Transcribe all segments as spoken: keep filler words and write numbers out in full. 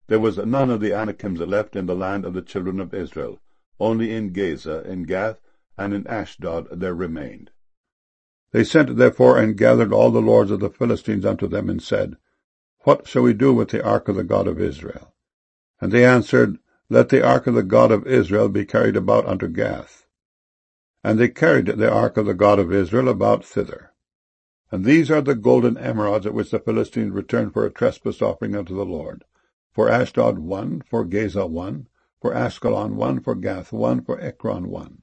There was none of the Anakims left in the land of the children of Israel. Only in Gaza, in Gath, and in Ashdod there remained. They sent therefore and gathered all the lords of the Philistines unto them, and said, What shall we do with the ark of the God of Israel? And they answered, Let the ark of the God of Israel be carried about unto Gath. And they carried the ark of the God of Israel about thither. And these are the golden emerods at which the Philistines returned for a trespass offering unto the Lord. For Ashdod one, for Gaza one, for Askelon one, for Gath one, for Ekron one.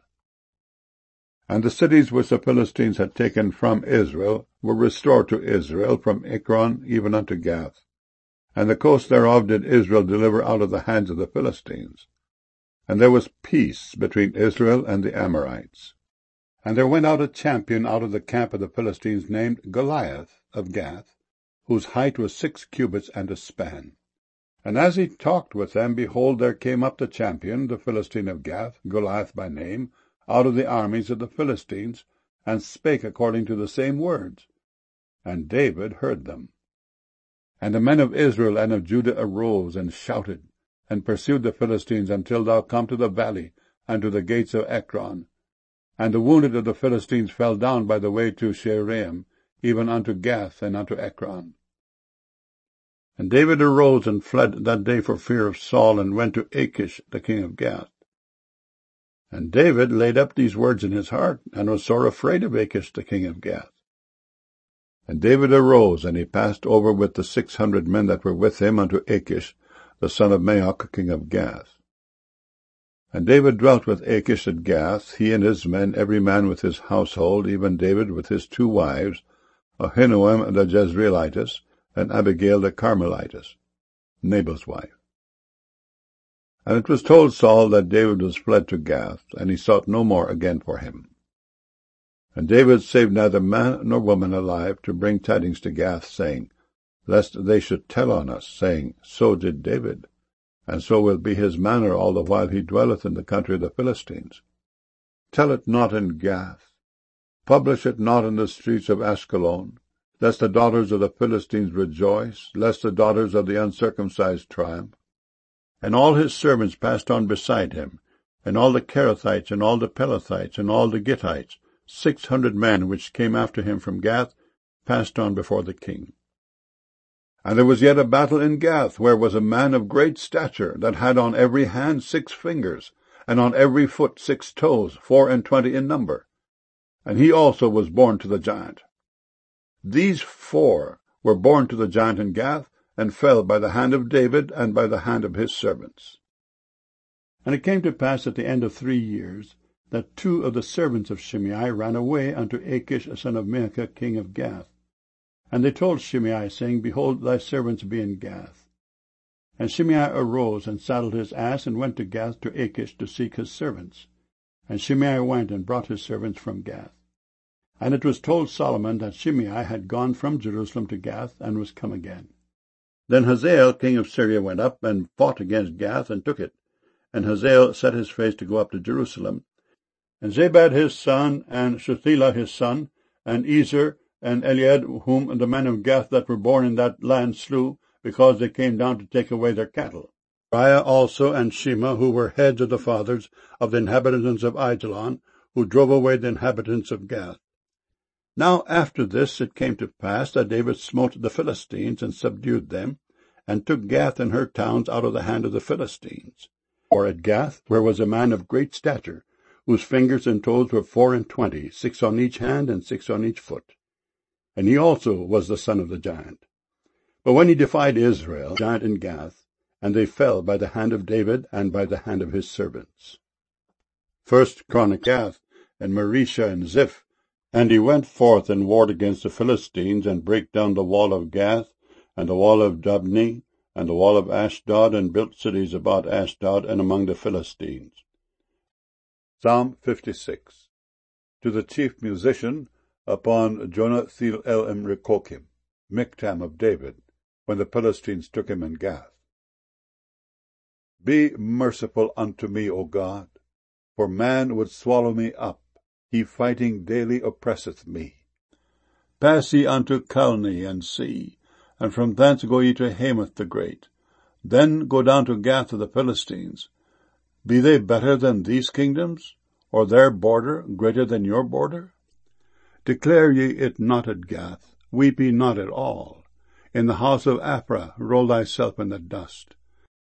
And the cities which the Philistines had taken from Israel were restored to Israel from Ekron even unto Gath. And the coast thereof did Israel deliver out of the hands of the Philistines. And there was peace between Israel and the Amorites. And there went out a champion out of the camp of the Philistines named Goliath of Gath, whose height was six cubits and a span. And as he talked with them, behold, there came up the champion, the Philistine of Gath, Goliath by name, out of the armies of the Philistines, and spake according to the same words. And David heard them. And the men of Israel and of Judah arose and shouted, and pursued the Philistines until thou come to the valley, and to the gates of Ekron. And the wounded of the Philistines fell down by the way to Shearaim, even unto Gath and unto Ekron. And David arose and fled that day for fear of Saul, and went to Achish the king of Gath. And David laid up these words in his heart, and was sore afraid of Achish the king of Gath. And David arose, and he passed over with the six hundred men that were with him unto Achish, the son of Maoch, king of Gath. And David dwelt with Achish at Gath, he and his men, every man with his household, even David with his two wives, Ahinoam the Jezreelitess, and Abigail the Carmelitess, Nabal's wife. And it was told Saul that David was fled to Gath, and he sought no more again for him. And David saved neither man nor woman alive to bring tidings to Gath, saying, Lest they should tell on us, saying, So did David, and so will be his manner all the while he dwelleth in the country of the Philistines. Tell it not in Gath, publish it not in the streets of Askelon, lest the daughters of the Philistines rejoice, lest the daughters of the uncircumcised triumph. And all his servants passed on beside him, and all the Kerethites, and all the Pelethites, and all the Gittites, six hundred men which came after him from Gath, passed on before the king. And there was yet a battle in Gath, where was a man of great stature, that had on every hand six fingers, and on every foot six toes, four and twenty in number. And he also was born to the giant. These four were born to the giant in Gath, and fell by the hand of David, and by the hand of his servants. And it came to pass at the end of three years, that two of the servants of Shimei ran away unto Achish, son of Maachah, king of Gath. And they told Shimei, saying, Behold, thy servants be in Gath. And Shimei arose, and saddled his ass, and went to Gath to Achish to seek his servants. And Shimei went and brought his servants from Gath. And it was told Solomon that Shimei had gone from Jerusalem to Gath, and was come again. Then Hazael king of Syria went up, and fought against Gath, and took it. And Hazael set his face to go up to Jerusalem. And Zabad his son, and Shuthelah his son, and Ezer, and Eliad, whom the men of Gath that were born in that land slew, because they came down to take away their cattle. Uriah also, and Shema, who were heads of the fathers of the inhabitants of Aijalon, who drove away the inhabitants of Gath. Now after this it came to pass that David smote the Philistines, and subdued them, and took Gath and her towns out of the hand of the Philistines. For at Gath, where was a man of great stature, whose fingers and toes were four and twenty, six on each hand, and six on each foot. And he also was the son of the giant. But when he defied Israel, the giant in Gath, and they fell by the hand of David, and by the hand of his servants. First Chronic Gath, and Marisha, and Ziph. And he went forth and warred against the Philistines, and brake down the wall of Gath, and the wall of Dabni, and the wall of Ashdod, and built cities about Ashdod, and among the Philistines. Psalm fifty-six. To the chief musician, upon Jonathil el Emrikokim, Miktam of David, when the Philistines took him in Gath. Be merciful unto me, O God, for man would swallow me up. He fighting daily oppresseth me. Pass ye unto Calne, and see, and from thence go ye to Hamath the great. Then go down to Gath of the Philistines. Be they better than these kingdoms, or their border greater than your border? Declare ye it not at Gath, weep ye not at all. In the house of Aphrah roll thyself in the dust.